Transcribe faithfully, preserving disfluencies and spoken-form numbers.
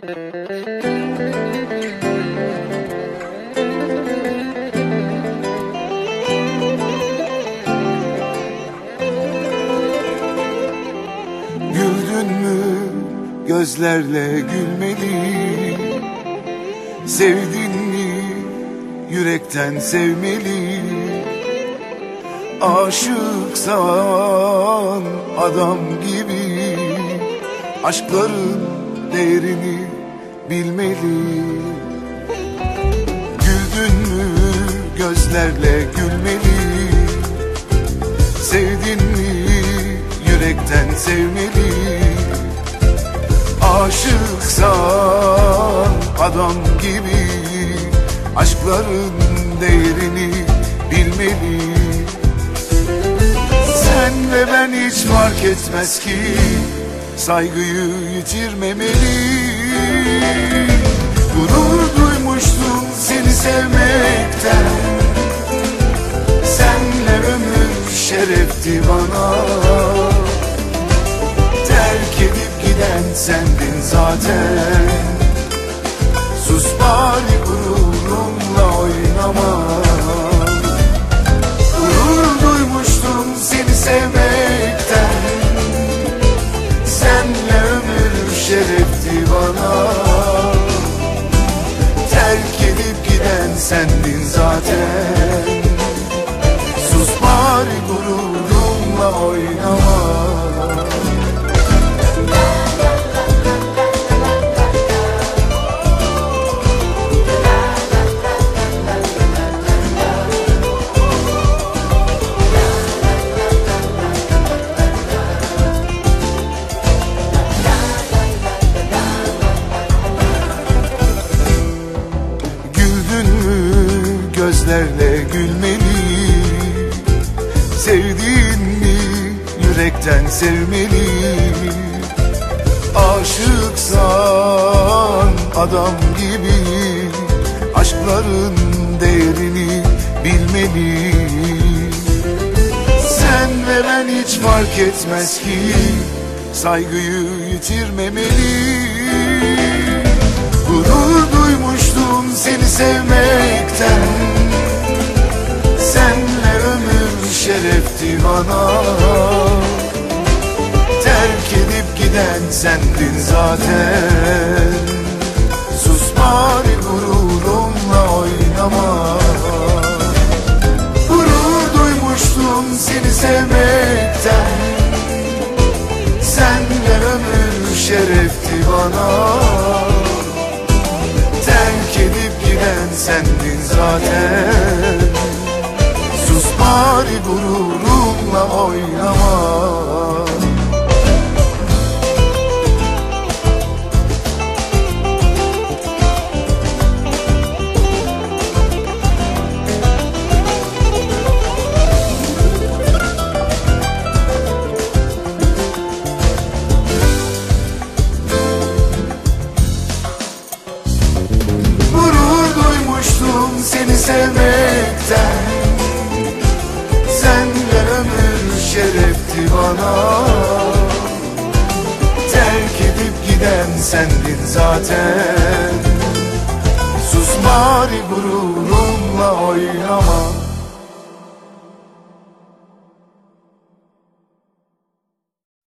Güldün mü gözlerle gülmeli, sevdin mi yürekten sevmeli. Aşıksan adam gibi aşkların değerini bilmeli. Güldün mü gözlerle gülmeli, sevdin mi yürekten sevmeli. Aşıksan adam gibi aşkların değerini bilmeli. Sen ve ben hiç fark etmez ki saygıyı yitirmemeli. Gurur duymuştum seni sevmekten, senle ömür şerefti bana. Terk edip giden sendin zaten, sus bari gururumla oynama. Gurur duymuştum seni sevmekten, senle ömür şerefti bana. Terk edip giden sendin zaten, sus bari gururumla oynama. Gözlerle gülmeli, sevdiğin mi yürekten sevmeli. Aşıksan adam gibi aşkların değerini bilmeli. Sen ve ben hiç fark etmez ki saygıyı yitirmemeli. Gurur duymuştum seni sevmekten, senle ömür şerefti bana. Terk edip giden sendin zaten, sus bari gururumla oynama. Gurur duymuştum seni sevmekten, senle ömür şerefti bana. Terk edip giden sendin zaten, sus bari gururumla oynama. Seni sevmekten, senle ömür şerefti bana. Terk edip giden sendin zaten, sus bari gururumla oynama.